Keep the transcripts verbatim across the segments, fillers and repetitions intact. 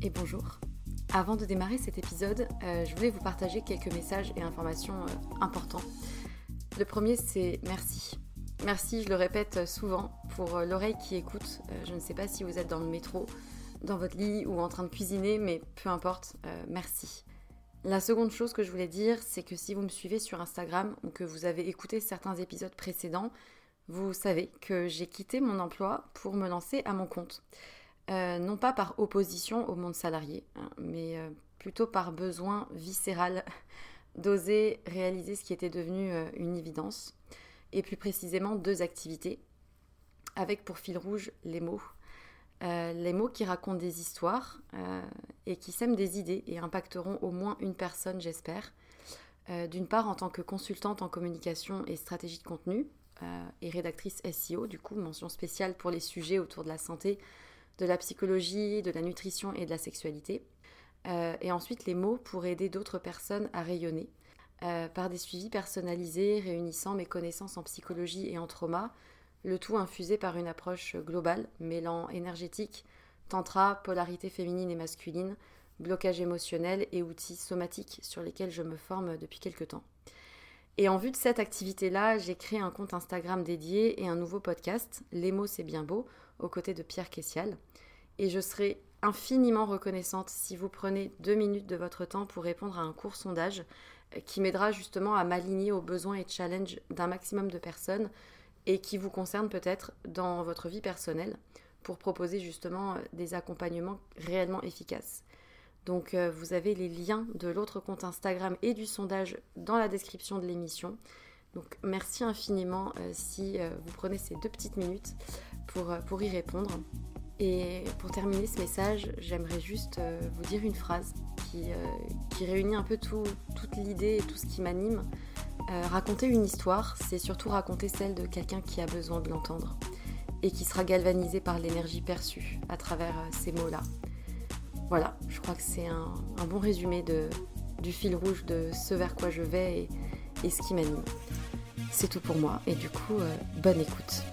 et bonjour. Avant de démarrer cet épisode, euh, je voulais vous partager quelques messages et informations euh, importants. Le premier, c'est merci. Merci, je le répète souvent, pour euh, l'oreille qui écoute. Euh, je ne sais pas si vous êtes dans le métro, dans votre lit ou en train de cuisiner, mais peu importe, euh, merci. La seconde chose que je voulais dire, c'est que si vous me suivez sur Instagram ou que vous avez écouté certains épisodes précédents, vous savez que j'ai quitté mon emploi pour me lancer à mon compte. Euh, non pas par opposition au monde salarié, hein, mais euh, plutôt par besoin viscéral d'oser réaliser ce qui était devenu euh, une évidence, et plus précisément deux activités, avec pour fil rouge les mots. Euh, les mots qui racontent des histoires euh, et qui sèment des idées et impacteront au moins une personne, j'espère. Euh, d'une part, en tant que consultante en communication et stratégie de contenu, euh, et rédactrice S E O, du coup, mention spéciale pour les sujets autour de la santé, de la psychologie, de la nutrition et de la sexualité. Euh, et ensuite, les mots pour aider d'autres personnes à rayonner, euh, par des suivis personnalisés réunissant mes connaissances en psychologie et en trauma, le tout infusé par une approche globale, mêlant énergétique, tantra, polarité féminine et masculine, blocage émotionnel et outils somatiques sur lesquels je me forme depuis quelques temps. Et en vue de cette activité-là, j'ai créé un compte Instagram dédié et un nouveau podcast, Les mots c'est bien beau, aux côtés de Pierre Kessial. Et je serai infiniment reconnaissante si vous prenez deux minutes de votre temps pour répondre à un court sondage qui m'aidera justement à m'aligner aux besoins et challenges d'un maximum de personnes et qui vous concerne peut-être dans votre vie personnelle pour proposer justement des accompagnements réellement efficaces. Donc euh, vous avez les liens de l'autre compte Instagram et du sondage dans la description de l'émission. Donc merci infiniment euh, si euh, vous prenez ces deux petites minutes pour, euh, pour y répondre. Et pour terminer ce message, j'aimerais juste euh, vous dire une phrase qui, euh, qui réunit un peu tout, toute l'idée et tout ce qui m'anime. Euh, raconter une histoire, c'est surtout raconter celle de quelqu'un qui a besoin de l'entendre et qui sera galvanisé par l'énergie perçue à travers euh, ces mots-là. Voilà, je crois que c'est un, un bon résumé de, du fil rouge de ce vers quoi je vais et, et ce qui m'anime. C'est tout pour moi et du coup, euh, bonne écoute.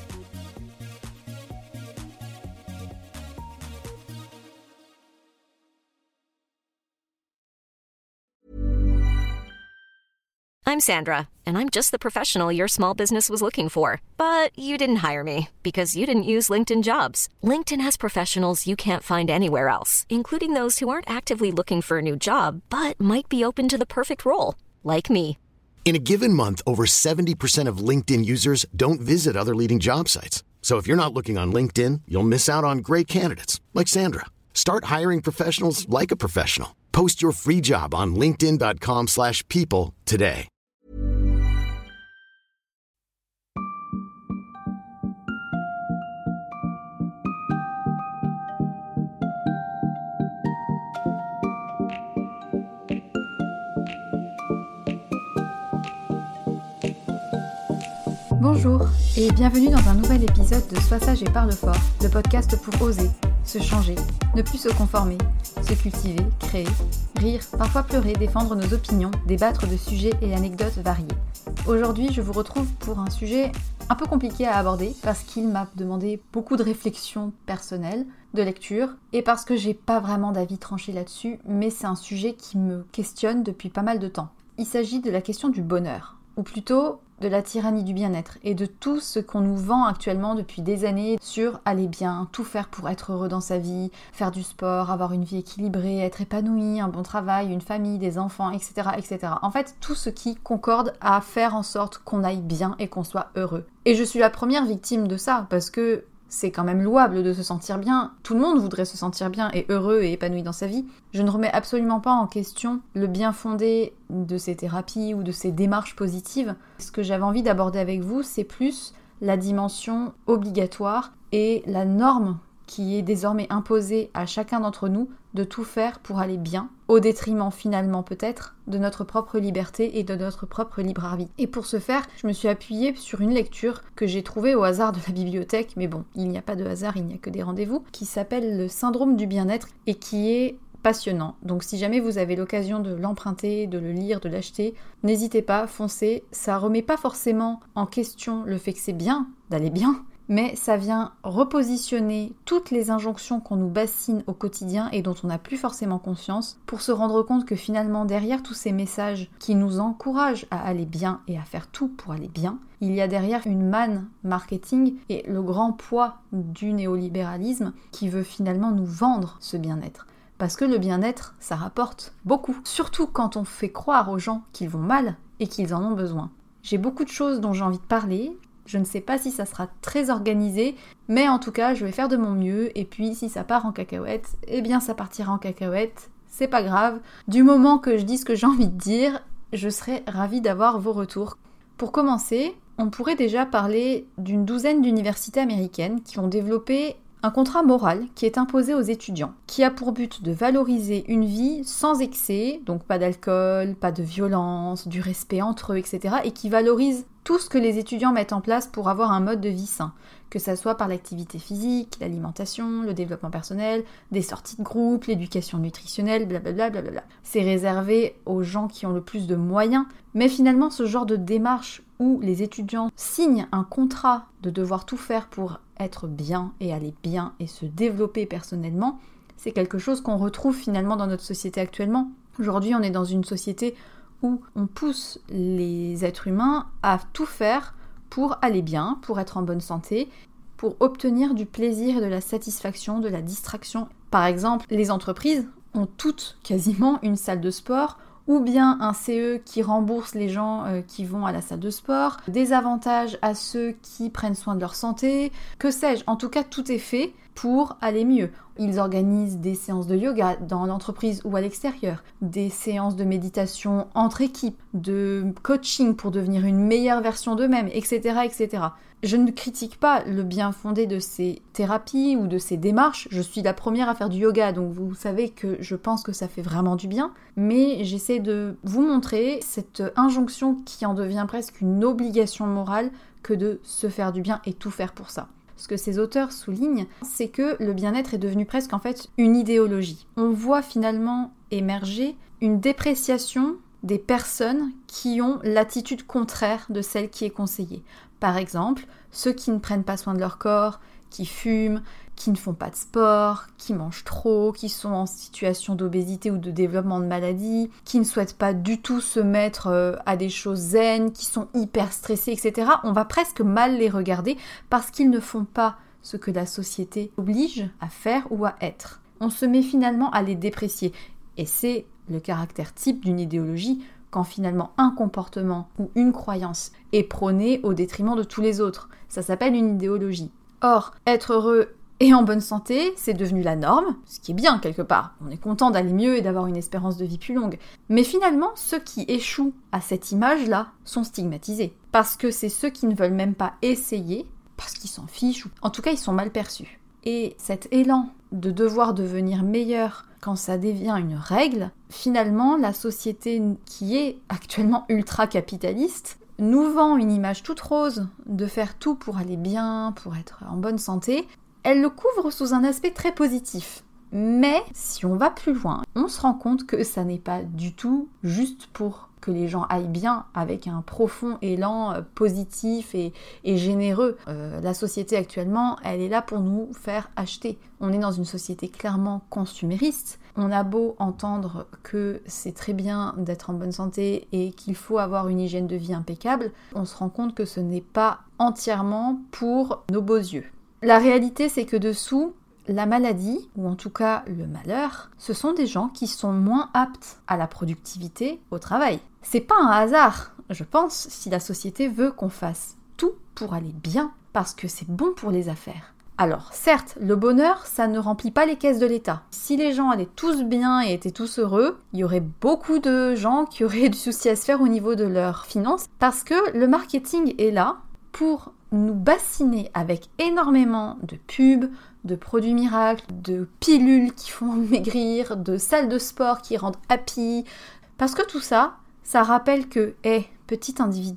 I'm Sandra, and I'm just the professional your small business was looking for. But you didn't hire me because you didn't use LinkedIn Jobs. LinkedIn has professionals you can't find anywhere else, including those who aren't actively looking for a new job, but might be open to the perfect role, like me. In a given month, over seventy percent of LinkedIn users don't visit other leading job sites. So if you're not looking on LinkedIn, you'll miss out on great candidates like Sandra. Start hiring professionals like a professional. Post your free job on linkedin dot com slash people today. Bonjour et bienvenue dans un nouvel épisode de Sois sage et parle fort, le podcast pour oser, se changer, ne plus se conformer, se cultiver, créer, rire, parfois pleurer, défendre nos opinions, débattre de sujets et anecdotes variés. Aujourd'hui, je vous retrouve pour un sujet un peu compliqué à aborder parce qu'il m'a demandé beaucoup de réflexion personnelle, de lecture, et parce que j'ai pas vraiment d'avis tranché là-dessus, mais c'est un sujet qui me questionne depuis pas mal de temps. Il s'agit de la question du bonheur, ou plutôt de la tyrannie du bien-être et de tout ce qu'on nous vend actuellement depuis des années sur aller bien, tout faire pour être heureux dans sa vie, faire du sport, avoir une vie équilibrée, être épanoui, un bon travail, une famille, des enfants, et cetera, et cetera. En fait, tout ce qui concorde à faire en sorte qu'on aille bien et qu'on soit heureux. Et je suis la première victime de ça, parce que c'est quand même louable de se sentir bien. Tout le monde voudrait se sentir bien et heureux et épanoui dans sa vie. Je ne remets absolument pas en question le bien fondé de ces thérapies ou de ces démarches positives. Ce que j'avais envie d'aborder avec vous, c'est plus la dimension obligatoire et la norme qui est désormais imposée à chacun d'entre nous de tout faire pour aller bien, au détriment finalement peut-être de notre propre liberté et de notre propre libre arbitre. Et pour ce faire, je me suis appuyée sur une lecture que j'ai trouvée au hasard de la bibliothèque, mais bon, il n'y a pas de hasard, il n'y a que des rendez-vous, qui s'appelle Le syndrome du bien-être et qui est passionnant. Donc si jamais vous avez l'occasion de l'emprunter, de le lire, de l'acheter, n'hésitez pas, foncez. Ça remet pas forcément en question le fait que c'est bien d'aller bien, mais ça vient repositionner toutes les injonctions qu'on nous bassine au quotidien et dont on n'a plus forcément conscience pour se rendre compte que finalement derrière tous ces messages qui nous encouragent à aller bien et à faire tout pour aller bien, il y a derrière une manne marketing et le grand poids du néolibéralisme qui veut finalement nous vendre ce bien-être. Parce que le bien-être, ça rapporte beaucoup. Surtout quand on fait croire aux gens qu'ils vont mal et qu'ils en ont besoin. J'ai beaucoup de choses dont j'ai envie de parler. Je ne sais pas si ça sera très organisé, mais en tout cas, je vais faire de mon mieux. Et puis, si ça part en cacahuète, eh bien, ça partira en cacahuète. C'est pas grave. Du moment que je dis ce que j'ai envie de dire, je serai ravie d'avoir vos retours. Pour commencer, on pourrait déjà parler d'une douzaine d'universités américaines qui ont développé un contrat moral qui est imposé aux étudiants, qui a pour but de valoriser une vie sans excès, donc pas d'alcool, pas de violence, du respect entre eux, et cetera, et qui valorise tout ce que les étudiants mettent en place pour avoir un mode de vie sain, que ça soit par l'activité physique, l'alimentation, le développement personnel, des sorties de groupe, l'éducation nutritionnelle, blablabla, blablabla. C'est réservé aux gens qui ont le plus de moyens, mais finalement ce genre de démarche où les étudiants signent un contrat de devoir tout faire pour être bien et aller bien et se développer personnellement, c'est quelque chose qu'on retrouve finalement dans notre société actuellement. Aujourd'hui, on est dans une société où on pousse les êtres humains à tout faire pour aller bien, pour être en bonne santé, pour obtenir du plaisir et de la satisfaction, de la distraction. Par exemple, les entreprises ont toutes quasiment une salle de sport ou bien un C E qui rembourse les gens euh, qui vont à la salle de sport, des avantages à ceux qui prennent soin de leur santé, que sais-je, en tout cas tout est fait pour aller mieux. Ils organisent des séances de yoga dans l'entreprise ou à l'extérieur, des séances de méditation entre équipes, de coaching pour devenir une meilleure version d'eux-mêmes, et cetera, et cetera. Je ne critique pas le bien fondé de ces thérapies ou de ces démarches. Je suis la première à faire du yoga, donc vous savez que je pense que ça fait vraiment du bien. Mais j'essaie de vous montrer cette injonction qui en devient presque une obligation morale que de se faire du bien et tout faire pour ça. Ce que ces auteurs soulignent, c'est que le bien-être est devenu presque en fait une idéologie. On voit finalement émerger une dépréciation des personnes qui ont l'attitude contraire de celle qui est conseillée. Par exemple, ceux qui ne prennent pas soin de leur corps, qui fument, qui ne font pas de sport, qui mangent trop, qui sont en situation d'obésité ou de développement de maladie, qui ne souhaitent pas du tout se mettre à des choses zen, qui sont hyper stressés, et cetera. On va presque mal les regarder parce qu'ils ne font pas ce que la société oblige à faire ou à être. On se met finalement à les déprécier. Et c'est le caractère type d'une idéologie quand finalement un comportement ou une croyance est prôné au détriment de tous les autres. Ça s'appelle une idéologie. Or, être heureux et en bonne santé, c'est devenu la norme, ce qui est bien quelque part. On est content d'aller mieux et d'avoir une espérance de vie plus longue. Mais finalement, ceux qui échouent à cette image-là sont stigmatisés. Parce que c'est ceux qui ne veulent même pas essayer, parce qu'ils s'en fichent, ou en tout cas ils sont mal perçus. Et cet élan de devoir devenir meilleur quand ça devient une règle, finalement la société qui est actuellement ultra-capitaliste nous vend une image toute rose de faire tout pour aller bien, pour être en bonne santé. Elle le couvre sous un aspect très positif. Mais si on va plus loin, on se rend compte que ça n'est pas du tout juste pour que les gens aillent bien avec un profond élan positif et, et généreux. Euh, la société actuellement, elle est là pour nous faire acheter. On est dans une société clairement consumériste. On a beau entendre que c'est très bien d'être en bonne santé et qu'il faut avoir une hygiène de vie impeccable, on se rend compte que ce n'est pas entièrement pour nos beaux yeux. La réalité, c'est que dessous, la maladie, ou en tout cas le malheur, ce sont des gens qui sont moins aptes à la productivité au travail. C'est pas un hasard, je pense, si la société veut qu'on fasse tout pour aller bien, parce que c'est bon pour les affaires. Alors, certes, le bonheur, ça ne remplit pas les caisses de l'État. Si les gens allaient tous bien et étaient tous heureux, il y aurait beaucoup de gens qui auraient du souci à se faire au niveau de leurs finances, parce que le marketing est là pour nous bassiner avec énormément de pubs, de produits miracles, de pilules qui font maigrir, de salles de sport qui rendent happy. Parce que tout ça, ça rappelle que, hé, hey, petit individu,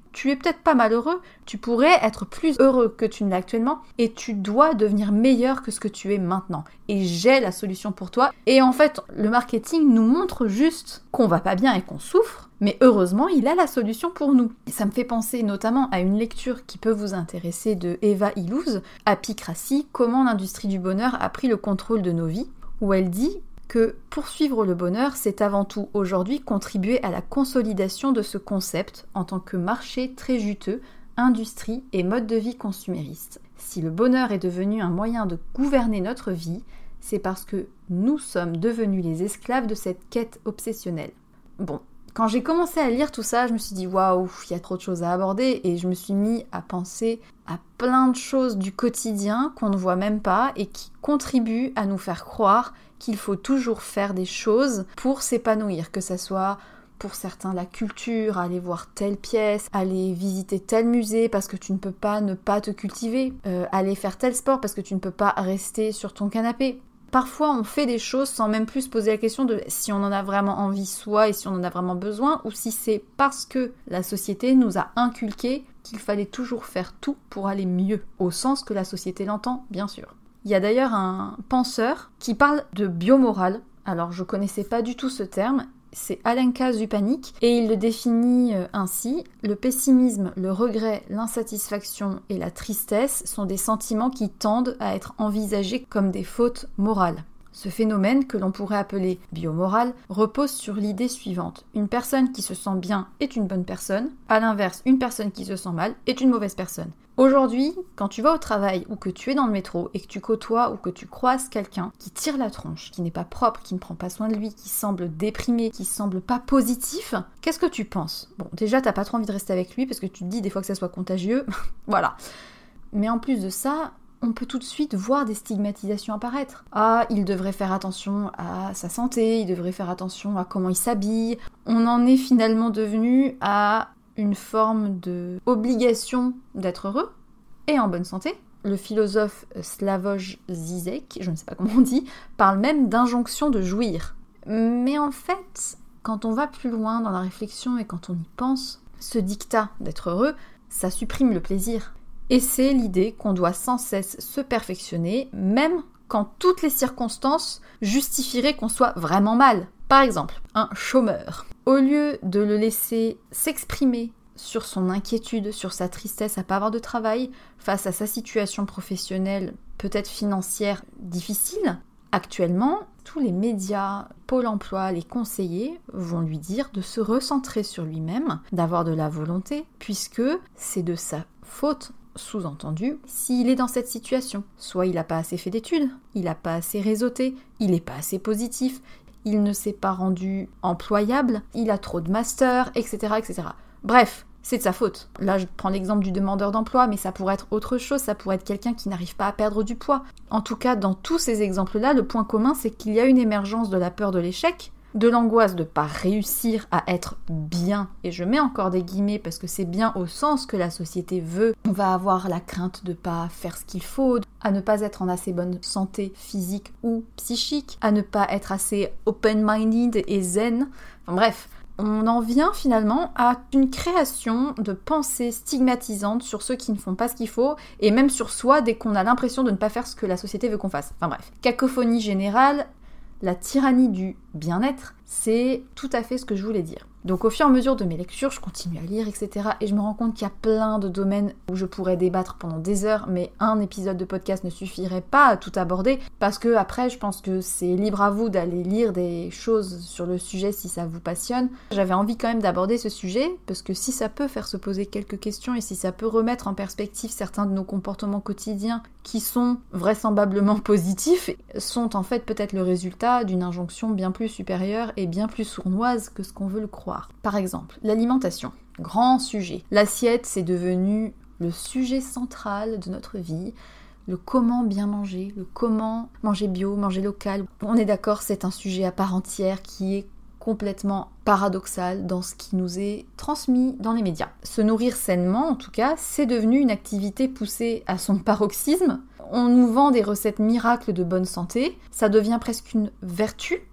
tu es peut-être pas malheureux, tu pourrais être plus heureux que tu ne l'es actuellement et tu dois devenir meilleur que ce que tu es maintenant. Et j'ai la solution pour toi. Et en fait, le marketing nous montre juste qu'on va pas bien et qu'on souffre, mais heureusement, il a la solution pour nous. Et ça me fait penser notamment à une lecture qui peut vous intéresser de Eva Illouz, Apicratie, comment l'industrie du bonheur a pris le contrôle de nos vies, où elle dit que poursuivre le bonheur, c'est avant tout aujourd'hui contribuer à la consolidation de ce concept en tant que marché très juteux, industrie et mode de vie consumériste. Si le bonheur est devenu un moyen de gouverner notre vie, c'est parce que nous sommes devenus les esclaves de cette quête obsessionnelle. Bon, quand j'ai commencé à lire tout ça, je me suis dit waouh, il y a trop de choses à aborder et je me suis mis à penser à plein de choses du quotidien qu'on ne voit même pas et qui contribuent à nous faire croire qu'il faut toujours faire des choses pour s'épanouir, que ça soit pour certains la culture, aller voir telle pièce, aller visiter tel musée parce que tu ne peux pas ne pas te cultiver, euh, aller faire tel sport parce que tu ne peux pas rester sur ton canapé. Parfois on fait des choses sans même plus se poser la question de si on en a vraiment envie soi et si on en a vraiment besoin ou si c'est parce que la société nous a inculqué qu'il fallait toujours faire tout pour aller mieux, au sens que la société l'entend bien sûr. Il y a d'ailleurs un penseur qui parle de biomorale. Alors je connaissais pas du tout ce terme, c'est Alenka Zupanik et il le définit ainsi: le pessimisme, le regret, l'insatisfaction et la tristesse sont des sentiments qui tendent à être envisagés comme des fautes morales. Ce phénomène, que l'on pourrait appeler biomorale, repose sur l'idée suivante: une personne qui se sent bien est une bonne personne, à l'inverse, une personne qui se sent mal est une mauvaise personne. Aujourd'hui, quand tu vas au travail ou que tu es dans le métro et que tu côtoies ou que tu croises quelqu'un qui tire la tronche, qui n'est pas propre, qui ne prend pas soin de lui, qui semble déprimé, qui semble pas positif, qu'est-ce que tu penses? Bon, déjà, t'as pas trop envie de rester avec lui parce que tu te dis des fois que ça soit contagieux, voilà. Mais en plus de ça, on peut tout de suite voir des stigmatisations apparaître. Ah, il devrait faire attention à sa santé, il devrait faire attention à comment il s'habille. On en est finalement devenu à une forme de obligation d'être heureux et en bonne santé. Le philosophe Slavoj Zizek, je ne sais pas comment on dit, parle même d'injonction de jouir. Mais en fait, quand on va plus loin dans la réflexion et quand on y pense, ce dictat d'être heureux, ça supprime le plaisir. Et c'est l'idée qu'on doit sans cesse se perfectionner, même quand toutes les circonstances justifieraient qu'on soit vraiment mal. Par exemple, un chômeur. Au lieu de le laisser s'exprimer sur son inquiétude, sur sa tristesse à pas avoir de travail, face à sa situation professionnelle, peut-être financière, difficile, actuellement, tous les médias, Pôle emploi, les conseillers vont lui dire de se recentrer sur lui-même, d'avoir de la volonté, puisque c'est de sa faute, sous-entendu, s'il est dans cette situation. Soit il n'a pas assez fait d'études, il n'a pas assez réseauté, il n'est pas assez positif, il ne s'est pas rendu employable, il a trop de masters, et cetera, et cetera. Bref, c'est de sa faute. Là, je prends l'exemple du demandeur d'emploi, mais ça pourrait être autre chose, ça pourrait être quelqu'un qui n'arrive pas à perdre du poids. En tout cas, dans tous ces exemples-là, le point commun, c'est qu'il y a une émergence de la peur de l'échec, de l'angoisse de ne pas réussir à être bien, et je mets encore des guillemets parce que c'est bien au sens que la société veut. On va avoir la crainte de ne pas faire ce qu'il faut, à ne pas être en assez bonne santé physique ou psychique, à ne pas être assez open-minded et zen, enfin bref. On en vient finalement à une création de pensées stigmatisantes sur ceux qui ne font pas ce qu'il faut, et même sur soi dès qu'on a l'impression de ne pas faire ce que la société veut qu'on fasse. Enfin bref. Cacophonie générale, la tyrannie du bien-être, c'est tout à fait ce que je voulais dire. Donc au fur et à mesure de mes lectures, je continue à lire, et cetera. Et je me rends compte qu'il y a plein de domaines où je pourrais débattre pendant des heures, mais un épisode de podcast ne suffirait pas à tout aborder, parce que après, je pense que c'est libre à vous d'aller lire des choses sur le sujet si ça vous passionne. J'avais envie quand même d'aborder ce sujet, parce que si ça peut faire se poser quelques questions, et si ça peut remettre en perspective certains de nos comportements quotidiens, qui sont vraisemblablement positifs, sont en fait peut-être le résultat d'une injonction bien plus supérieure et bien plus sournoise que ce qu'on veut le croire. Par exemple, l'alimentation, grand sujet. L'assiette, c'est devenu le sujet central de notre vie, le comment bien manger, le comment manger bio, manger local. On est d'accord, c'est un sujet à part entière qui est complètement paradoxal dans ce qui nous est transmis dans les médias. Se nourrir sainement, en tout cas, c'est devenu une activité poussée à son paroxysme. On nous vend des recettes miracles de bonne santé, ça devient presque une vertu.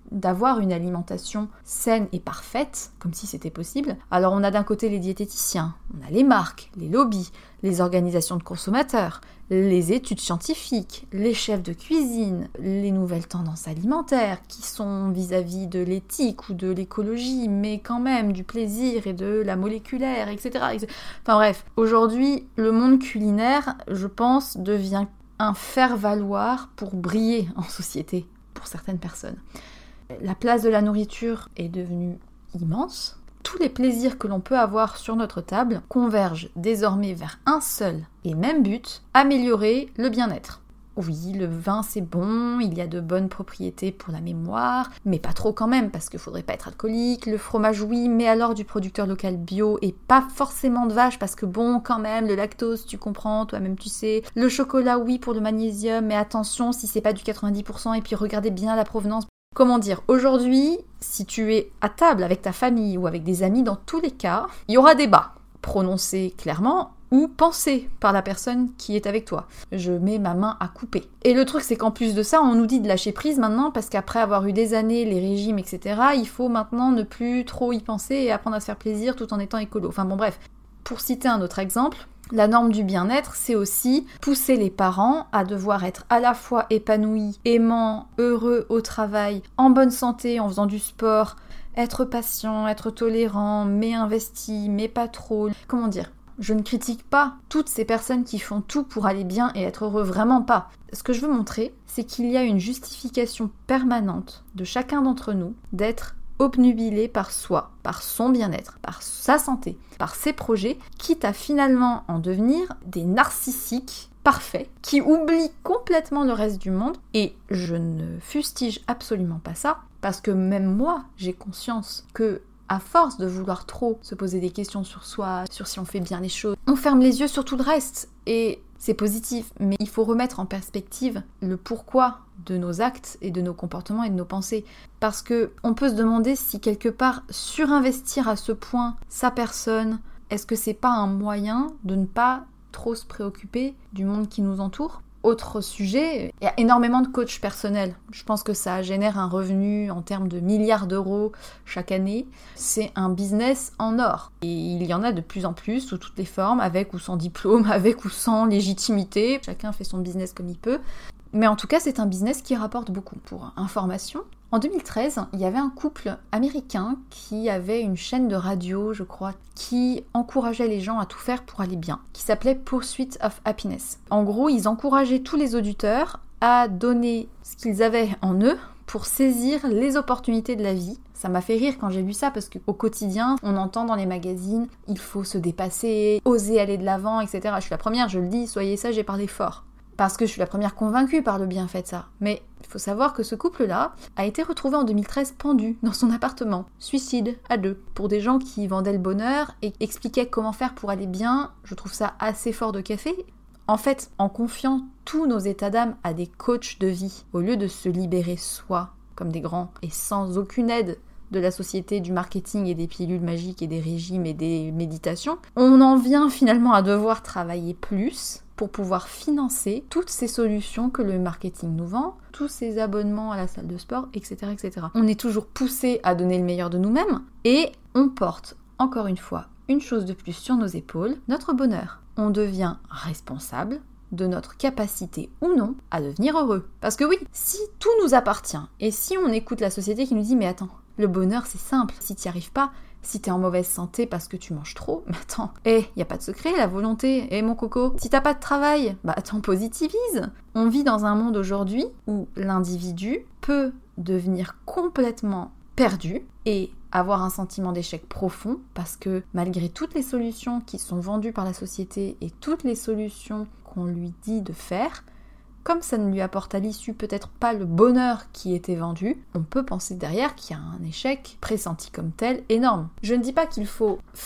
d'avoir une alimentation saine et parfaite, comme si c'était possible. Alors on a d'un côté les diététiciens, on a les marques, les lobbies, les organisations de consommateurs, les études scientifiques, les chefs de cuisine, les nouvelles tendances alimentaires qui sont vis-à-vis de l'éthique ou de l'écologie, mais quand même du plaisir et de la moléculaire, et cetera. Enfin bref, aujourd'hui, le monde culinaire, je pense, devient un faire-valoir pour briller en société pour certaines personnes. La place de la nourriture est devenue immense. Tous les plaisirs que l'on peut avoir sur notre table convergent désormais vers un seul et même but, améliorer le bien-être. Oui, le vin c'est bon, il y a de bonnes propriétés pour la mémoire, mais pas trop quand même, parce qu'il faudrait pas être alcoolique. Le fromage oui, mais alors du producteur local bio et pas forcément de vache, parce que bon, quand même, le lactose, tu comprends, toi-même tu sais. Le chocolat oui pour le magnésium, mais attention si c'est pas du quatre-vingt-dix pour cent, et puis regardez bien la provenance. Comment dire, aujourd'hui, si tu es à table avec ta famille ou avec des amis, dans tous les cas, il y aura débat, prononcé clairement ou pensé par la personne qui est avec toi. Je mets ma main à couper. Et le truc, c'est qu'en plus de ça, on nous dit de lâcher prise maintenant, parce qu'après avoir eu des années, les régimes, et cetera, il faut maintenant ne plus trop y penser et apprendre à se faire plaisir tout en étant écolo. Enfin bon, bref. Pour citer un autre exemple, la norme du bien-être, c'est aussi pousser les parents à devoir être à la fois épanouis, aimants, heureux au travail, en bonne santé, en faisant du sport, être patient, être tolérant, mais investi, mais pas trop. Comment dire ? Je ne critique pas toutes ces personnes qui font tout pour aller bien et être heureux, vraiment pas. Ce que je veux montrer, c'est qu'il y a une justification permanente de chacun d'entre nous d'être obnubilé par soi, par son bien-être, par sa santé, par ses projets, quitte à finalement en devenir des narcissiques parfaits qui oublient complètement le reste du monde. Et je ne fustige absolument pas ça, parce que même moi, j'ai conscience que à force de vouloir trop se poser des questions sur soi, sur si on fait bien les choses, on ferme les yeux sur tout le reste. Et c'est positif, mais il faut remettre en perspective le pourquoi de nos actes et de nos comportements et de nos pensées. Parce que on peut se demander si quelque part surinvestir à ce point sa personne, est-ce que c'est pas un moyen de ne pas trop se préoccuper du monde qui nous entoure ? Autre sujet, il y a énormément de coachs personnels. Je pense que ça génère un revenu en termes de milliards d'euros chaque année. C'est un business en or. Et il y en a de plus en plus, sous toutes les formes, avec ou sans diplôme, avec ou sans légitimité. Chacun fait son business comme il peut. Mais en tout cas, c'est un business qui rapporte beaucoup. Pour information, en deux mille treize, il y avait un couple américain qui avait une chaîne de radio, je crois, qui encourageait les gens à tout faire pour aller bien, qui s'appelait Pursuit of Happiness. En gros, ils encourageaient tous les auditeurs à donner ce qu'ils avaient en eux pour saisir les opportunités de la vie. Ça m'a fait rire quand j'ai lu ça, parce qu'au quotidien, on entend dans les magazines, il faut se dépasser, oser aller de l'avant, et cetera. Je suis la première, je le dis, soyez sage et parlez fort. Parce que je suis la première convaincue par le bienfait de ça. Mais il faut savoir que ce couple-là a été retrouvé en deux mille treize pendu dans son appartement. Suicide à deux. Pour des gens qui vendaient le bonheur et expliquaient comment faire pour aller bien, je trouve ça assez fort de café. En fait, en confiant tous nos états d'âme à des coachs de vie, au lieu de se libérer soi, comme des grands, et sans aucune aide de la société, du marketing et des pilules magiques et des régimes et des méditations, on en vient finalement à devoir travailler plus pour pouvoir financer toutes ces solutions que le marketing nous vend, tous ces abonnements à la salle de sport, et cetera, et cetera. On est toujours poussé à donner le meilleur de nous-mêmes et on porte, encore une fois, une chose de plus sur nos épaules, notre bonheur. On devient responsable de notre capacité ou non à devenir heureux. Parce que oui, si tout nous appartient et si on écoute la société qui nous dit « mais attends, le bonheur c'est simple, si t'y arrives pas, si t'es en mauvaise santé parce que tu manges trop, mais attends, eh, y a pas de secret, la volonté, eh mon coco, si t'as pas de travail, bah attends, positivise !» On vit dans un monde aujourd'hui où l'individu peut devenir complètement perdu et avoir un sentiment d'échec profond, parce que malgré toutes les solutions qui sont vendues par la société et toutes les solutions qu'on lui dit de faire, comme ça ne lui apporte à l'issue peut-être pas le bonheur qui était vendu, on peut penser derrière qu'il y a un échec pressenti comme tel énorme. Je ne dis pas qu'il faut faire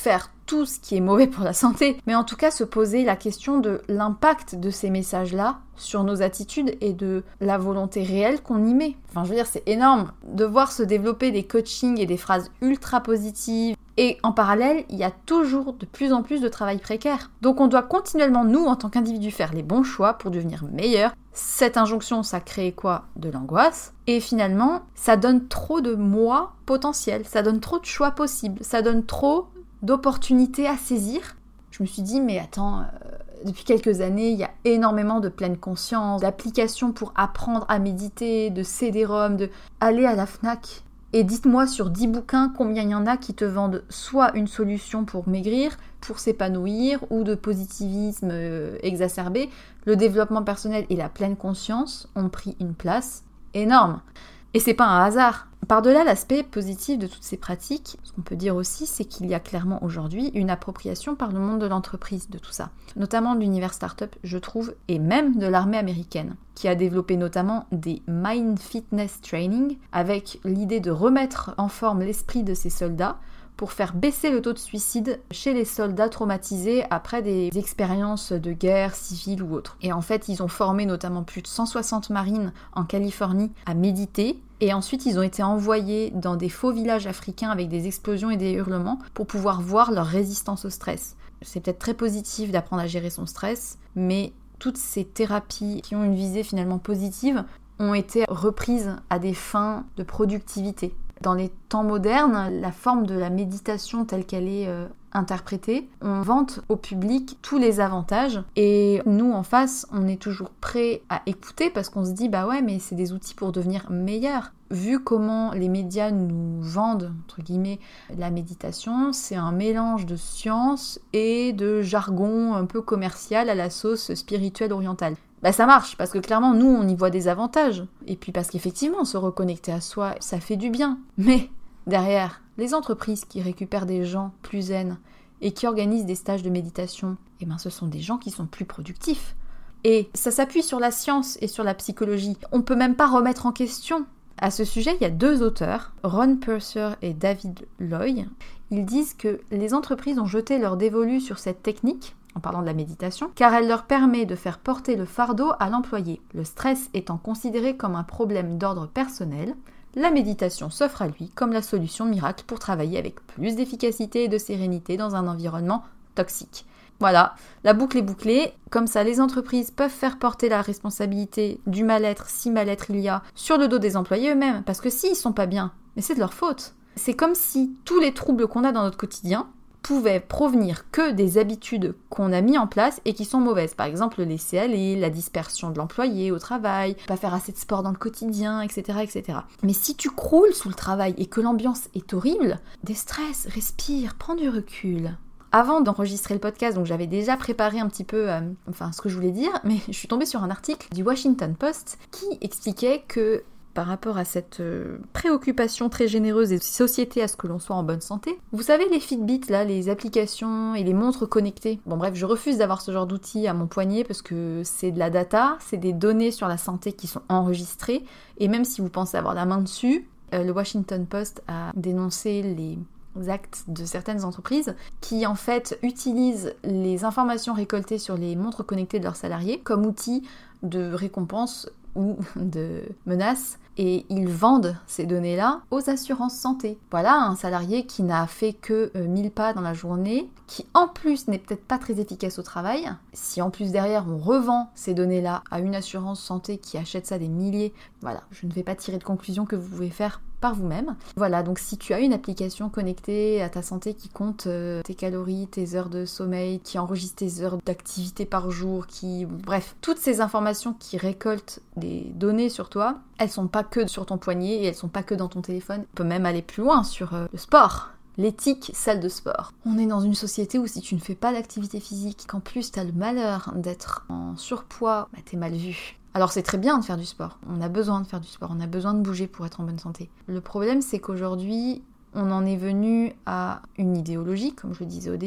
tout ce qui est mauvais pour la santé, mais en tout cas se poser la question de l'impact de ces messages-là sur nos attitudes et de la volonté réelle qu'on y met. Enfin, je veux dire, c'est énorme de voir se développer des coachings et des phrases ultra positives. Et en parallèle, il y a toujours de plus en plus de travail précaire. Donc on doit continuellement, nous, en tant qu'individus, faire les bons choix pour devenir meilleurs. Cette injonction, ça crée quoi ? De l'angoisse. Et finalement, ça donne trop de moi potentiels, ça donne trop de choix possibles, ça donne trop d'opportunités à saisir. Je me suis dit, mais attends, euh, depuis quelques années, il y a énormément de pleine conscience, d'applications pour apprendre à méditer, de C D-ROM, de aller à la Fnac. Et dites-moi sur dix bouquins combien il y en a qui te vendent soit une solution pour maigrir, pour s'épanouir, ou de positivisme euh, exacerbé. Le développement personnel et la pleine conscience ont pris une place énorme. Et c'est pas un hasard. Par-delà l'aspect positif de toutes ces pratiques, ce qu'on peut dire aussi, c'est qu'il y a clairement aujourd'hui une appropriation par le monde de l'entreprise de tout ça. Notamment de l'univers startup, je trouve, et même de l'armée américaine, qui a développé notamment des Mind Fitness Training, avec l'idée de remettre en forme l'esprit de ces soldats, pour faire baisser le taux de suicide chez les soldats traumatisés après des expériences de guerre civile ou autre. Et en fait, ils ont formé notamment plus de cent soixante marines en Californie à méditer, et ensuite ils ont été envoyés dans des faux villages africains avec des explosions et des hurlements pour pouvoir voir leur résistance au stress. C'est peut-être très positif d'apprendre à gérer son stress, mais toutes ces thérapies qui ont une visée finalement positive ont été reprises à des fins de productivité. Dans les temps modernes, la forme de la méditation telle qu'elle est euh, interprétée, on vante au public tous les avantages et nous en face, on est toujours prêt à écouter parce qu'on se dit bah ouais mais c'est des outils pour devenir meilleur. Vu comment les médias nous vendent, entre guillemets, la méditation, c'est un mélange de science et de jargon un peu commercial à la sauce spirituelle orientale. Bah ça marche, parce que clairement, nous, on y voit des avantages. Et puis parce qu'effectivement, se reconnecter à soi, ça fait du bien. Mais derrière, les entreprises qui récupèrent des gens plus zen et qui organisent des stages de méditation, eh ben ce sont des gens qui sont plus productifs. Et ça s'appuie sur la science et sur la psychologie. On peut même pas remettre en question. À ce sujet, il y a deux auteurs, Ron Purser et David Loy. Ils disent que les entreprises ont jeté leur dévolu sur cette technique, en parlant de la méditation, car elle leur permet de faire porter le fardeau à l'employé. Le stress étant considéré comme un problème d'ordre personnel, la méditation s'offre à lui comme la solution miracle pour travailler avec plus d'efficacité et de sérénité dans un environnement toxique. Voilà, la boucle est bouclée. Comme ça, les entreprises peuvent faire porter la responsabilité du mal-être, si mal-être il y a, sur le dos des employés eux-mêmes. Parce que s'ils sont pas bien, mais c'est de leur faute. C'est comme si tous les troubles qu'on a dans notre quotidien pouvaient provenir que des habitudes qu'on a mis en place et qui sont mauvaises. Par exemple, le laisser aller, la dispersion de l'employé au travail, pas faire assez de sport dans le quotidien, et cetera, et cetera. Mais si tu croules sous le travail et que l'ambiance est horrible, déstresse, respire, prends du recul. Avant d'enregistrer le podcast, donc j'avais déjà préparé un petit peu euh, enfin ce que je voulais dire, mais je suis tombée sur un article du Washington Post qui expliquait que par rapport à cette euh, préoccupation très généreuse des sociétés à ce que l'on soit en bonne santé, vous savez les Fitbit, là, les applications et les montres connectées. Bon bref, je refuse d'avoir ce genre d'outils à mon poignet parce que c'est de la data, c'est des données sur la santé qui sont enregistrées, et même si vous pensez avoir la main dessus, euh, le Washington Post a dénoncé les actes de certaines entreprises qui en fait utilisent les informations récoltées sur les montres connectées de leurs salariés comme outil de récompense ou de menace, et ils vendent ces données-là aux assurances santé. Voilà un salarié qui n'a fait que euh, mille pas dans la journée, qui en plus n'est peut-être pas très efficace au travail. Si en plus derrière on revend ces données-là à une assurance santé qui achète ça des milliers, voilà, je ne vais pas tirer de conclusion que vous pouvez faire par vous-même. Voilà, donc si tu as une application connectée à ta santé qui compte euh, tes calories, tes heures de sommeil, qui enregistre tes heures d'activité par jour, qui... Bref, toutes ces informations qui récoltent des données sur toi, elles sont pas que sur ton poignet et elles sont pas que dans ton téléphone. On peut même aller plus loin sur euh, le sport. L'éthique, salle de sport. On est dans une société où si tu ne fais pas d'activité physique, qu'en plus t'as le malheur d'être en surpoids, bah t'es mal vu. Alors c'est très bien de faire du sport, on a besoin de faire du sport, on a besoin de bouger pour être en bonne santé. Le problème c'est qu'aujourd'hui, on en est venu à une idéologie, comme je le disais au début,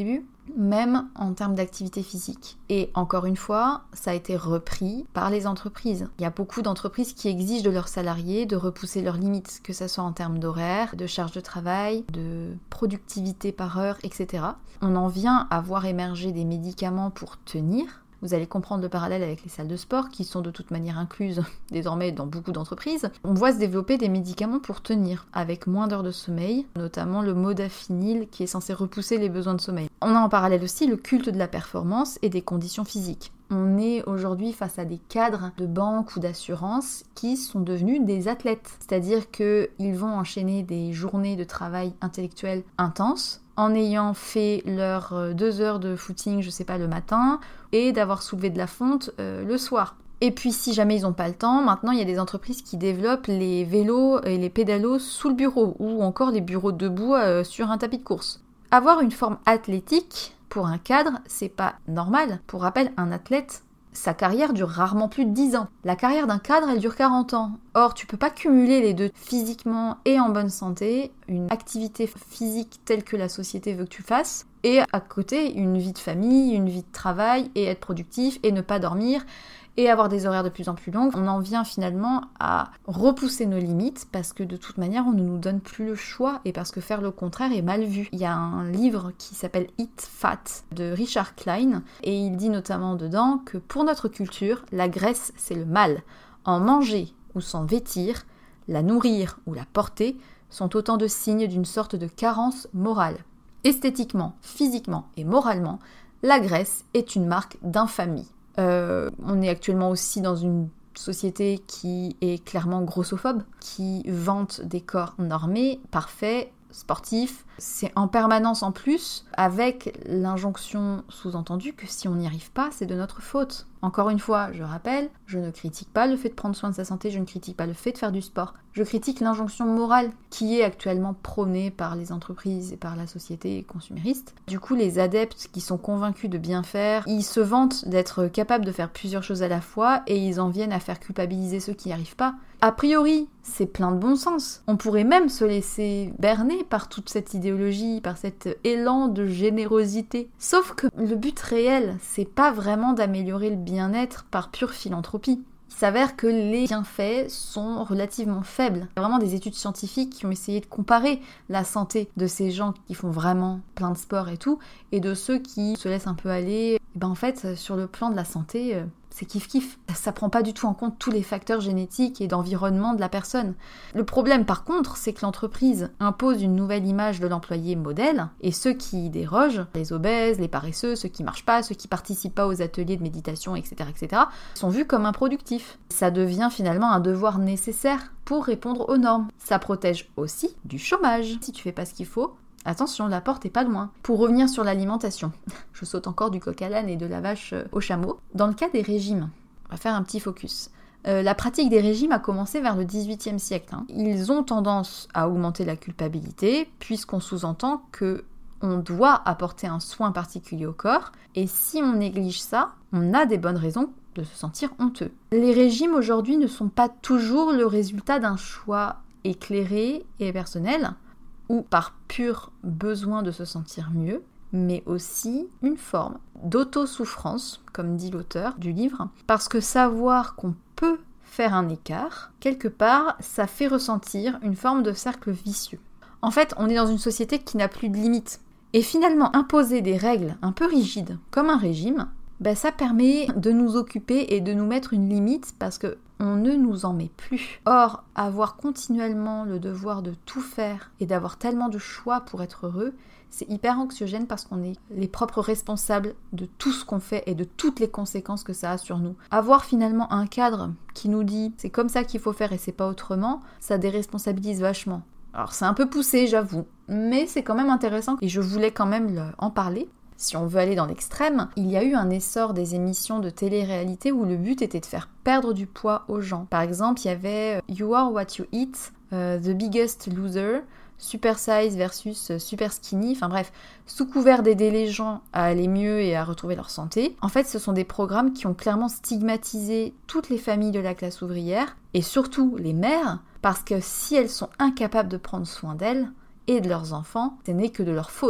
même en termes d'activité physique. Et encore une fois, ça a été repris par les entreprises. Il y a beaucoup d'entreprises qui exigent de leurs salariés de repousser leurs limites, que ce soit en termes d'horaire, de charge de travail, de productivité par heure, et cetera. On en vient à voir émerger des médicaments pour tenir. Vous allez comprendre le parallèle avec les salles de sport qui sont de toute manière incluses désormais dans beaucoup d'entreprises. On voit se développer des médicaments pour tenir avec moins d'heures de sommeil, notamment le modafinil qui est censé repousser les besoins de sommeil. On a en parallèle aussi le culte de la performance et des conditions physiques. On est aujourd'hui face à des cadres de banque ou d'assurance qui sont devenus des athlètes. C'est-à-dire qu'ils vont enchaîner des journées de travail intellectuel intenses en ayant fait leurs deux heures de footing, je sais pas, le matin, et d'avoir soulevé de la fonte euh, le soir. Et puis si jamais ils n'ont pas le temps, maintenant il y a des entreprises qui développent les vélos et les pédalos sous le bureau, ou encore les bureaux debout euh, sur un tapis de course. Avoir une forme athlétique, pour un cadre, c'est pas normal. Pour rappel, un athlète, sa carrière dure rarement plus de dix ans. La carrière d'un cadre, elle dure quarante ans. Or, tu peux pas cumuler les deux physiquement et en bonne santé, une activité physique telle que la société veut que tu fasses, et à côté, une vie de famille, une vie de travail, et être productif, et ne pas dormir, et avoir des horaires de plus en plus longues. On en vient finalement à repousser nos limites parce que de toute manière on ne nous donne plus le choix et parce que faire le contraire est mal vu. Il y a un livre qui s'appelle Eat Fat de Richard Klein et il dit notamment dedans que pour notre culture, la graisse c'est le mal. En manger ou s'en vêtir, la nourrir ou la porter sont autant de signes d'une sorte de carence morale. Esthétiquement, physiquement et moralement, la graisse est une marque d'infamie. Euh, on est actuellement aussi dans une société qui est clairement grossophobe, qui vante des corps normés, parfaits, sportifs. C'est en permanence en plus, avec l'injonction sous-entendue que si on n'y arrive pas, c'est de notre faute. Encore une fois, je rappelle, je ne critique pas le fait de prendre soin de sa santé, je ne critique pas le fait de faire du sport. Je critique l'injonction morale qui est actuellement prônée par les entreprises et par la société consumériste. Du coup, les adeptes qui sont convaincus de bien faire, ils se vantent d'être capables de faire plusieurs choses à la fois et ils en viennent à faire culpabiliser ceux qui n'y arrivent pas. A priori, c'est plein de bon sens. On pourrait même se laisser berner par toute cette idéologie, par cet élan de générosité. Sauf que le but réel, c'est pas vraiment d'améliorer le bien-être par pure philanthropie. Il s'avère que les bienfaits sont relativement faibles. Il y a vraiment des études scientifiques qui ont essayé de comparer la santé de ces gens qui font vraiment plein de sport et tout, et de ceux qui se laissent un peu aller. Et ben en fait, sur le plan de la santé, c'est kiff-kiff. Ça prend pas du tout en compte tous les facteurs génétiques et d'environnement de la personne. Le problème par contre, c'est que l'entreprise impose une nouvelle image de l'employé modèle, et ceux qui y dérogent, les obèses, les paresseux, ceux qui marchent pas, ceux qui participent pas aux ateliers de méditation, et cetera, et cetera, sont vus comme improductifs. Ça devient finalement un devoir nécessaire pour répondre aux normes. Ça protège aussi du chômage. Si tu fais pas ce qu'il faut, attention, la porte est pas loin. Pour revenir sur l'alimentation, je saute encore du coq à l'âne et de la vache au chameau. Dans le cas des régimes, on va faire un petit focus. Euh, la pratique des régimes a commencé vers le dix-huitième siècle. Hein. Ils ont tendance à augmenter la culpabilité, puisqu'on sous-entend que on doit apporter un soin particulier au corps, et si on néglige ça, on a des bonnes raisons de se sentir honteux. Les régimes aujourd'hui ne sont pas toujours le résultat d'un choix éclairé et personnel, ou par pur besoin de se sentir mieux, mais aussi une forme d'auto-souffrance, comme dit l'auteur du livre, parce que savoir qu'on peut faire un écart, quelque part, ça fait ressentir une forme de cercle vicieux. En fait, on est dans une société qui n'a plus de limites. Et finalement, imposer des règles un peu rigides, comme un régime, ben ça permet de nous occuper et de nous mettre une limite parce que on ne nous en met plus. Or, avoir continuellement le devoir de tout faire et d'avoir tellement de choix pour être heureux, c'est hyper anxiogène parce qu'on est les propres responsables de tout ce qu'on fait et de toutes les conséquences que ça a sur nous. Avoir finalement un cadre qui nous dit c'est comme ça qu'il faut faire et c'est pas autrement, ça déresponsabilise vachement. Alors c'est un peu poussé, j'avoue, mais c'est quand même intéressant et je voulais quand même le, en parler. Si on veut aller dans l'extrême, il y a eu un essor des émissions de télé-réalité où le but était de faire perdre du poids aux gens. Par exemple, il y avait You Are What You Eat, uh, The Biggest Loser, Super Size versus Super Skinny, enfin bref, sous couvert d'aider les gens à aller mieux et à retrouver leur santé. En fait, ce sont des programmes qui ont clairement stigmatisé toutes les familles de la classe ouvrière, et surtout les mères, parce que si elles sont incapables de prendre soin d'elles, et de leurs enfants, ce n'est que de leur faute.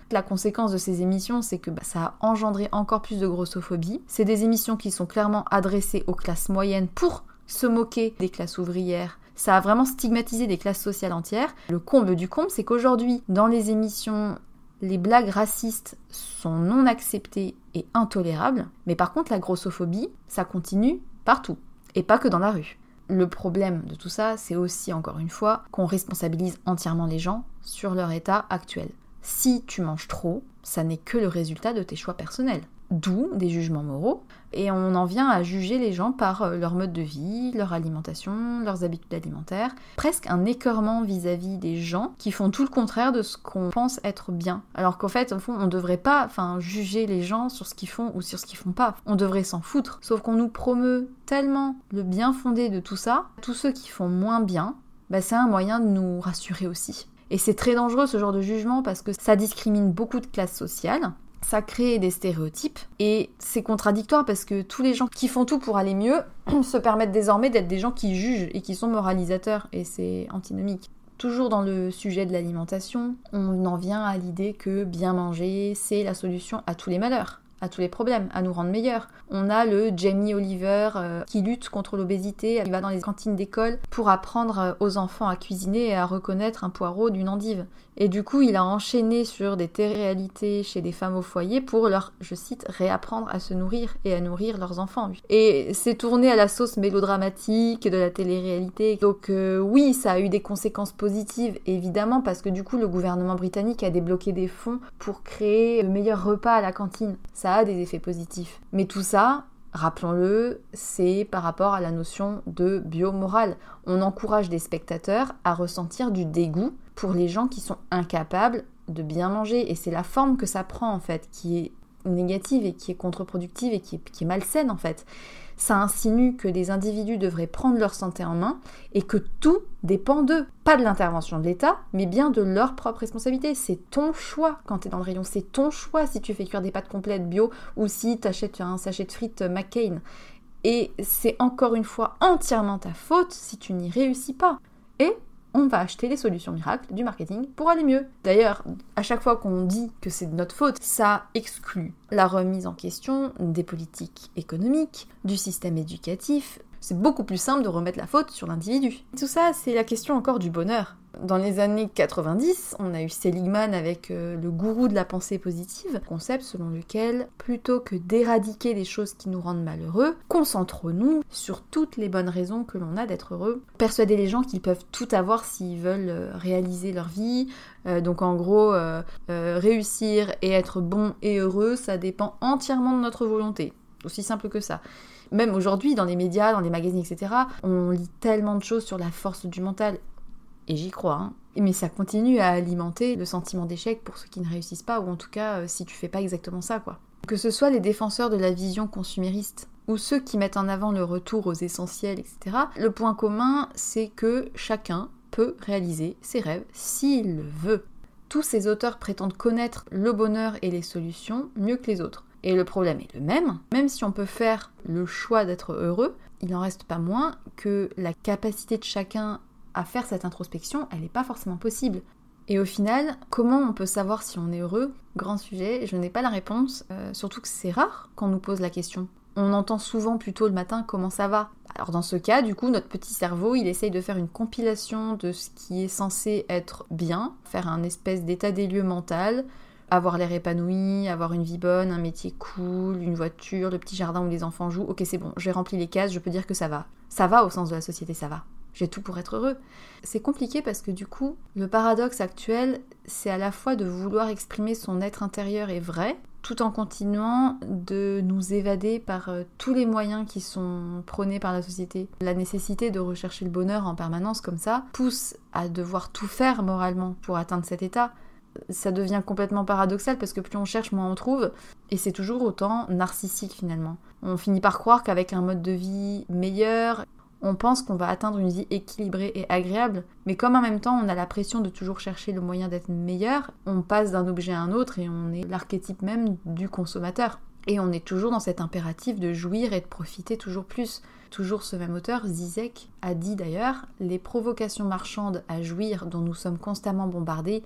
La conséquence de ces émissions, c'est que bah, ça a engendré encore plus de grossophobie. C'est des émissions qui sont clairement adressées aux classes moyennes pour se moquer des classes ouvrières. Ça a vraiment stigmatisé des classes sociales entières. Le comble du comble, c'est qu'aujourd'hui, dans les émissions, les blagues racistes sont non acceptées et intolérables. Mais par contre, la grossophobie, ça continue partout. Et pas que dans la rue. Le problème de tout ça, c'est aussi, encore une fois, qu'on responsabilise entièrement les gens sur leur état actuel. Si tu manges trop, ça n'est que le résultat de tes choix personnels. D'où des jugements moraux, et on en vient à juger les gens par leur mode de vie, leur alimentation, leurs habitudes alimentaires, presque un écœurement vis-à-vis des gens qui font tout le contraire de ce qu'on pense être bien. Alors qu'en fait, au fond, on devrait pas enfin, juger les gens sur ce qu'ils font ou sur ce qu'ils font pas. On devrait s'en foutre. Sauf qu'on nous promeut tellement le bien fondé de tout ça, tous ceux qui font moins bien, bah, c'est un moyen de nous rassurer aussi. Et c'est très dangereux ce genre de jugement parce que ça discrimine beaucoup de classes sociales. Ça crée des stéréotypes et c'est contradictoire parce que tous les gens qui font tout pour aller mieux se permettent désormais d'être des gens qui jugent et qui sont moralisateurs et c'est antinomique. Toujours dans le sujet de l'alimentation, on en vient à l'idée que bien manger, c'est la solution à tous les malheurs, à tous les problèmes, à nous rendre meilleurs. On a le Jamie Oliver euh, qui lutte contre l'obésité, il va dans les cantines d'école pour apprendre aux enfants à cuisiner et à reconnaître un poireau d'une endive. Et du coup, il a enchaîné sur des téléréalités chez des femmes au foyer pour leur, je cite, réapprendre à se nourrir et à nourrir leurs enfants. Et c'est tourné à la sauce mélodramatique de la télé-réalité. Donc euh, oui, ça a eu des conséquences positives, évidemment, parce que du coup, le gouvernement britannique a débloqué des fonds pour créer le meilleur repas à la cantine. Ça a des effets positifs. Mais tout ça, rappelons-le, c'est par rapport à la notion de biomorale. On encourage des spectateurs à ressentir du dégoût pour les gens qui sont incapables de bien manger. Et c'est la forme que ça prend, en fait, qui est négative et qui est contre-productive et qui est, qui est malsaine, en fait. Ça insinue que des individus devraient prendre leur santé en main et que tout dépend d'eux. Pas de l'intervention de l'État, mais bien de leur propre responsabilité. C'est ton choix quand t'es dans le rayon. C'est ton choix si tu fais cuire des pâtes complètes bio ou si t'achètes un sachet de frites McCain. Et c'est encore une fois entièrement ta faute si tu n'y réussis pas. Et on va acheter les solutions miracles du marketing pour aller mieux. D'ailleurs, à chaque fois qu'on dit que c'est de notre faute, ça exclut la remise en question des politiques économiques, du système éducatif. C'est beaucoup plus simple de remettre la faute sur l'individu. Tout ça, c'est la question encore du bonheur. Dans les années quatre-vingt-dix, on a eu Seligman avec euh, le gourou de la pensée positive, concept selon lequel, plutôt que d'éradiquer les choses qui nous rendent malheureux, concentrons-nous sur toutes les bonnes raisons que l'on a d'être heureux. Persuader les gens qu'ils peuvent tout avoir s'ils veulent euh, réaliser leur vie. Euh, donc en gros, euh, euh, réussir et être bon et heureux, ça dépend entièrement de notre volonté. Aussi simple que ça. Même aujourd'hui, dans les médias, dans les magazines, et cetera, on lit tellement de choses sur la force du mental. Et j'y crois, hein. Mais ça continue à alimenter le sentiment d'échec pour ceux qui ne réussissent pas, ou en tout cas, euh, si tu fais pas exactement ça, quoi. Que ce soit les défenseurs de la vision consumériste, ou ceux qui mettent en avant le retour aux essentiels, et cetera, le point commun, c'est que chacun peut réaliser ses rêves s'il le veut. Tous ces auteurs prétendent connaître le bonheur et les solutions mieux que les autres. Et le problème est le même, même si on peut faire le choix d'être heureux, il n'en reste pas moins que la capacité de chacun à faire cette introspection, elle n'est pas forcément possible. Et au final, comment on peut savoir si on est heureux ? Grand sujet, je n'ai pas la réponse, euh, surtout que c'est rare qu'on nous pose la question. On entend souvent plutôt le matin comment ça va. Alors dans ce cas, du coup, notre petit cerveau, il essaye de faire une compilation de ce qui est censé être bien, faire un espèce d'état des lieux mental, avoir l'air épanoui, avoir une vie bonne, un métier cool, une voiture, le petit jardin où les enfants jouent. Ok, c'est bon, j'ai rempli les cases, je peux dire que ça va. Ça va au sens de la société, ça va. J'ai tout pour être heureux. C'est compliqué parce que du coup, le paradoxe actuel, c'est à la fois de vouloir exprimer son être intérieur et vrai, tout en continuant de nous évader par euh, tous les moyens qui sont prônés par la société. La nécessité de rechercher le bonheur en permanence comme ça pousse à devoir tout faire moralement pour atteindre cet état. Ça devient complètement paradoxal parce que plus on cherche, moins on trouve. Et c'est toujours autant narcissique finalement. On finit par croire qu'avec un mode de vie meilleur, on pense qu'on va atteindre une vie équilibrée et agréable. Mais comme en même temps on a la pression de toujours chercher le moyen d'être meilleur, on passe d'un objet à un autre et on est l'archétype même du consommateur. Et on est toujours dans cet impératif de jouir et de profiter toujours plus. Toujours ce même auteur, Zizek, a dit d'ailleurs « Les provocations marchandes à jouir dont nous sommes constamment bombardés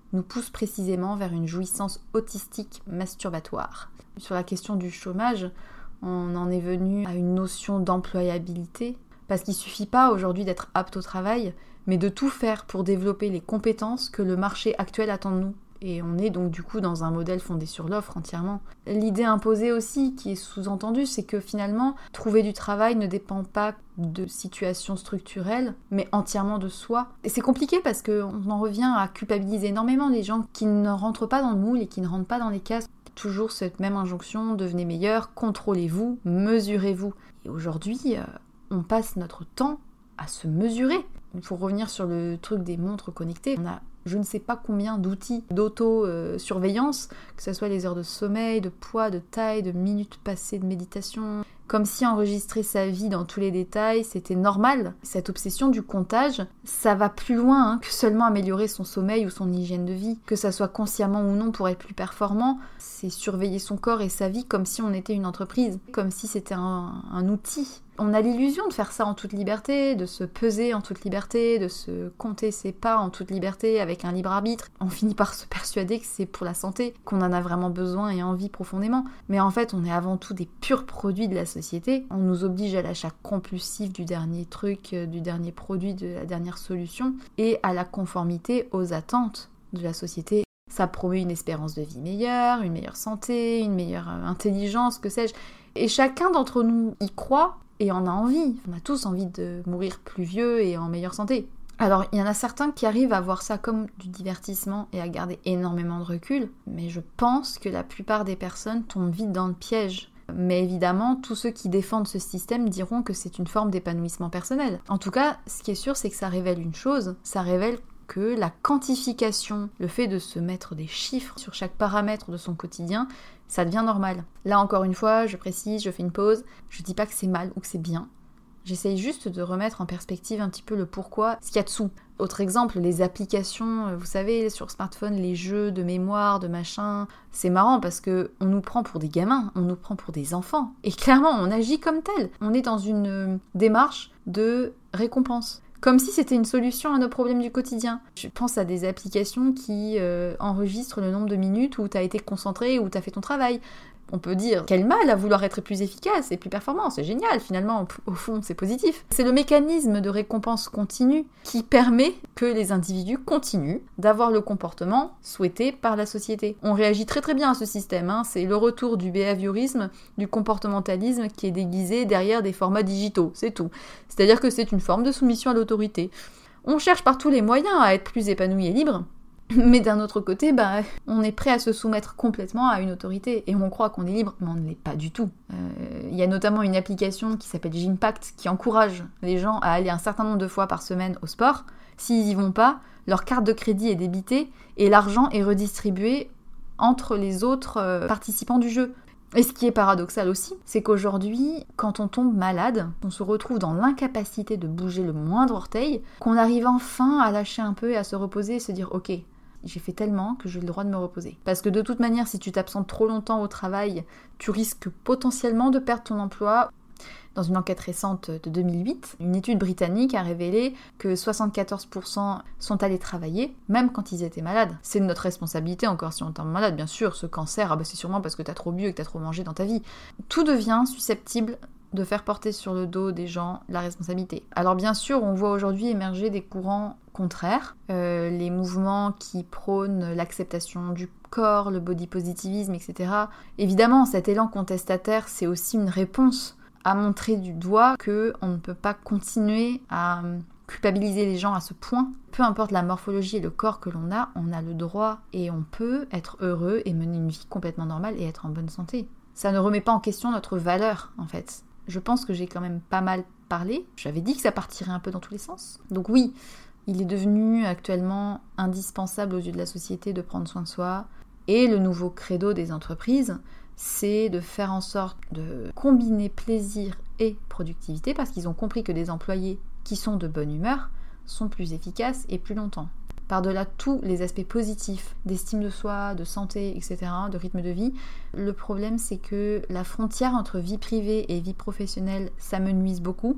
nous pousse précisément vers une jouissance autistique masturbatoire. Sur la question du chômage, on en est venu à une notion d'employabilité, parce qu'il ne suffit pas aujourd'hui d'être apte au travail, mais de tout faire pour développer les compétences que le marché actuel attend de nous. Et on est donc du coup dans un modèle fondé sur l'offre entièrement. L'idée imposée aussi, qui est sous-entendue, c'est que finalement, trouver du travail ne dépend pas de situations structurelles, mais entièrement de soi. Et c'est compliqué parce qu'on en revient à culpabiliser énormément les gens qui ne rentrent pas dans le moule et qui ne rentrent pas dans les cases. Toujours cette même injonction, devenez meilleur, contrôlez-vous, mesurez-vous. Et aujourd'hui, euh, on passe notre temps à se mesurer. Pour revenir sur le truc des montres connectées, on a je ne sais pas combien d'outils d'auto-surveillance, que ce soit les heures de sommeil, de poids, de taille, de minutes passées de méditation, comme si enregistrer sa vie dans tous les détails, c'était normal. Cette obsession du comptage, ça va plus loin hein, que seulement améliorer son sommeil ou son hygiène de vie. Que ça soit consciemment ou non pour être plus performant, c'est surveiller son corps et sa vie comme si on était une entreprise, comme si c'était un, un outil. On a l'illusion de faire ça en toute liberté, de se peser en toute liberté, de se compter ses pas en toute liberté avec un libre arbitre. On finit par se persuader que c'est pour la santé, qu'on en a vraiment besoin et envie profondément. Mais en fait, on est avant tout des purs produits de la société. On nous oblige à l'achat compulsif du dernier truc, du dernier produit, de la dernière solution, et à la conformité aux attentes de la société. Ça promeut une espérance de vie meilleure, une meilleure santé, une meilleure intelligence, que sais-je. Et chacun d'entre nous y croit et en a envie. On a tous envie de mourir plus vieux et en meilleure santé. Alors, il y en a certains qui arrivent à voir ça comme du divertissement et à garder énormément de recul, mais je pense que la plupart des personnes tombent vite dans le piège. Mais évidemment, tous ceux qui défendent ce système diront que c'est une forme d'épanouissement personnel. En tout cas, ce qui est sûr, c'est que ça révèle une chose, ça révèle que la quantification, le fait de se mettre des chiffres sur chaque paramètre de son quotidien, ça devient normal. Là, encore une fois, je précise, je fais une pause, je dis pas que c'est mal ou que c'est bien. J'essaye juste de remettre en perspective un petit peu le pourquoi, ce qu'il y a dessous. Autre exemple, les applications, vous savez, sur smartphone, les jeux de mémoire, de machin, c'est marrant parce que on nous prend pour des gamins, on nous prend pour des enfants. Et clairement, on agit comme tel. On est dans une démarche de récompense. Comme si c'était une solution à nos problèmes du quotidien. Je pense à des applications qui euh, enregistrent le nombre de minutes où tu as été concentré, où tu as fait ton travail. On peut dire, quel mal à vouloir être plus efficace et plus performant, c'est génial, finalement, au fond, c'est positif. C'est le mécanisme de récompense continue qui permet que les individus continuent d'avoir le comportement souhaité par la société. On réagit très très bien à ce système, hein. C'est le retour du behaviorisme, du comportementalisme qui est déguisé derrière des formats digitaux, c'est tout. C'est-à-dire que c'est une forme de soumission à l'autorité. On cherche par tous les moyens à être plus épanoui et libre, mais d'un autre côté, bah, on est prêt à se soumettre complètement à une autorité et on croit qu'on est libre, mais on ne l'est pas du tout. Il euh, y a notamment une application qui s'appelle Gympact qui encourage les gens à aller un certain nombre de fois par semaine au sport. S'ils y vont pas, leur carte de crédit est débitée et l'argent est redistribué entre les autres euh, participants du jeu. Et ce qui est paradoxal aussi, c'est qu'aujourd'hui, quand on tombe malade, on se retrouve dans l'incapacité de bouger le moindre orteil, qu'on arrive enfin à lâcher un peu et à se reposer et se dire « Ok, j'ai fait tellement que j'ai le droit de me reposer. » Parce que de toute manière, si tu t'absentes trop longtemps au travail, tu risques potentiellement de perdre ton emploi. Dans une enquête récente de deux mille huit, une étude britannique a révélé que soixante-quatorze pour cent sont allés travailler, même quand ils étaient malades. C'est de notre responsabilité encore si on tombe malade, bien sûr. Ce cancer, ah bah c'est sûrement parce que t'as trop bu et que t'as trop mangé dans ta vie. Tout devient susceptible de faire porter sur le dos des gens la responsabilité. Alors bien sûr, on voit aujourd'hui émerger des courants contraires, euh, les mouvements qui prônent l'acceptation du corps, le body positivisme, et cetera. Évidemment, cet élan contestataire, c'est aussi une réponse à montrer du doigt qu'on ne peut pas continuer à culpabiliser les gens à ce point. Peu importe la morphologie et le corps que l'on a, on a le droit et on peut être heureux et mener une vie complètement normale et être en bonne santé. Ça ne remet pas en question notre valeur, en fait. Je pense que j'ai quand même pas mal parlé. J'avais dit que ça partirait un peu dans tous les sens. Donc oui, il est devenu actuellement indispensable aux yeux de la société de prendre soin de soi. Et le nouveau credo des entreprises, c'est de faire en sorte de combiner plaisir et productivité parce qu'ils ont compris que des employés qui sont de bonne humeur sont plus efficaces et plus longtemps. Par-delà tous les aspects positifs d'estime de soi, de santé, et cetera, de rythme de vie, le problème c'est que la frontière entre vie privée et vie professionnelle s'amenuise beaucoup.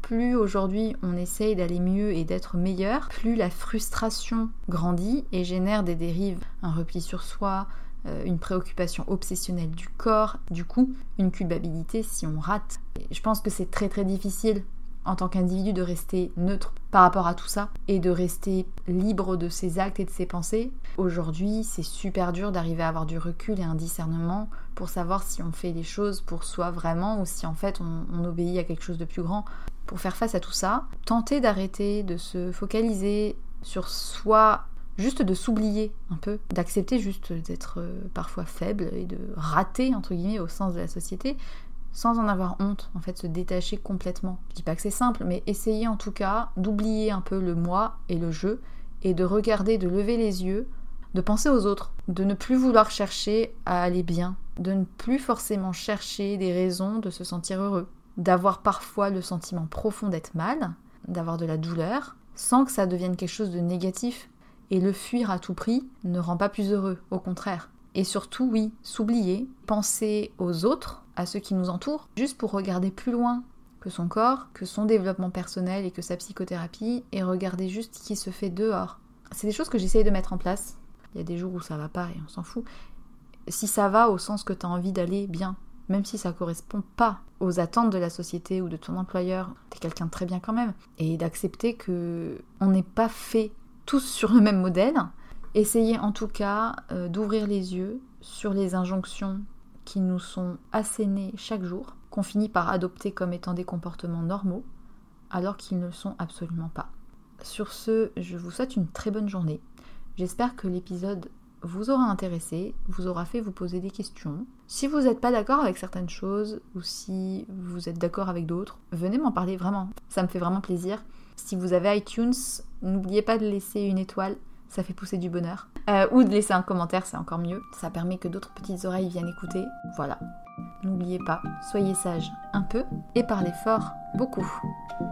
plus aujourd'hui on essaye d'aller mieux et d'être meilleur, plus la frustration grandit et génère des dérives, un repli sur soi, euh, une préoccupation obsessionnelle du corps, du coup une culpabilité si on rate. Et je pense que c'est très très difficile en tant qu'individu de rester neutre par rapport à tout ça et de rester libre de ses actes et de ses pensées. Aujourd'hui, c'est super dur d'arriver à avoir du recul et un discernement pour savoir si on fait les choses pour soi vraiment ou si en fait on, on obéit à quelque chose de plus grand. Pour faire face à tout ça, tenter d'arrêter de se focaliser sur soi, juste de s'oublier un peu, d'accepter juste d'être parfois faible et de rater entre guillemets au sens de la société, sans en avoir honte, en fait, se détacher complètement. Je dis pas que c'est simple, mais essayer en tout cas d'oublier un peu le moi et le je, et de regarder, de lever les yeux, de penser aux autres, de ne plus vouloir chercher à aller bien, de ne plus forcément chercher des raisons de se sentir heureux, d'avoir parfois le sentiment profond d'être mal, d'avoir de la douleur, sans que ça devienne quelque chose de négatif, et le fuir à tout prix ne rend pas plus heureux, au contraire. Et surtout, oui, s'oublier, penser aux autres, à ceux qui nous entourent, juste pour regarder plus loin que son corps, que son développement personnel et que sa psychothérapie, et regarder juste ce qui se fait dehors. C'est des choses que j'essaye de mettre en place. Il y a des jours où ça va pas et on s'en fout. Si ça va au sens que tu as envie d'aller, bien. Même si ça correspond pas aux attentes de la société ou de ton employeur, t'es quelqu'un de très bien quand même. Et d'accepter que on n'est pas fait tous sur le même modèle. Essayez en tout cas euh, d'ouvrir les yeux sur les injonctions qui nous sont assénées chaque jour, qu'on finit par adopter comme étant des comportements normaux, alors qu'ils ne le sont absolument pas. Sur ce, je vous souhaite une très bonne journée. J'espère que l'épisode vous aura intéressé, vous aura fait vous poser des questions. Si vous n'êtes pas d'accord avec certaines choses, ou si vous êtes d'accord avec d'autres, venez m'en parler vraiment. Ça me fait vraiment plaisir. Si vous avez iTunes, n'oubliez pas de laisser une étoile. Ça fait pousser du bonheur. Euh, ou de laisser un commentaire, c'est encore mieux. Ça permet que d'autres petites oreilles viennent écouter. Voilà. N'oubliez pas, soyez sages un peu et parlez fort beaucoup.